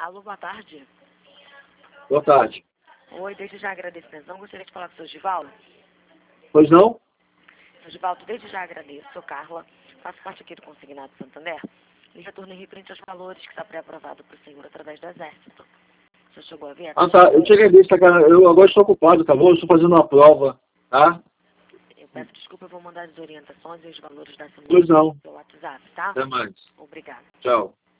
Alô, boa tarde. Boa tarde. Oi, desde já agradeço a atenção. Gostaria de falar com o seu Givaldo. Pois não? Seu Givaldo, desde já agradeço. Sou Carla, faço parte aqui do Consignado Santander. E retorno em referente aos valores que está pré-aprovado para o senhor através do Exército. O senhor chegou a ver? Ah, tá. Eu te agradeço, tá, cara. Eu agora estou ocupado, tá bom? Eu estou fazendo uma prova, tá? Eu peço desculpa, eu vou mandar as orientações e os valores da semana Pois não. pelo WhatsApp, tá? Até mais. Obrigada. Tchau.